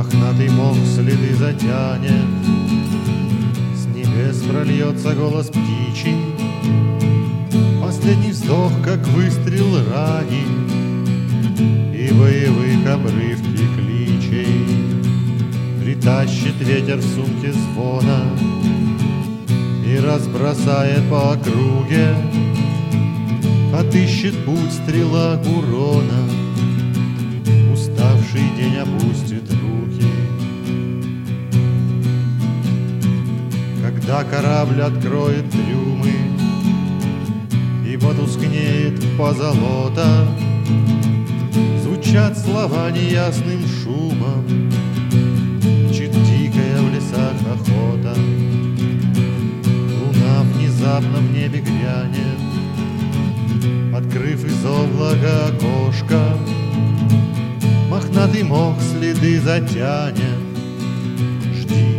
Мохнатый мох следы затянет, с небес прольется голос птичий, последний вздох, как выстрел ранит, и боевых обрывки кличей притащит ветер в сумке звона и разбросает по округе, отыщет путь стрела урона, уставший день опустит руки. Когда корабль откроет трюмы и потускнеет позолота, звучат слова неясным шумом, чуть дикая в лесах охота. Луна внезапно в небе грянет, открыв из облака окошко, мохнатый мох следы затянет. Жди,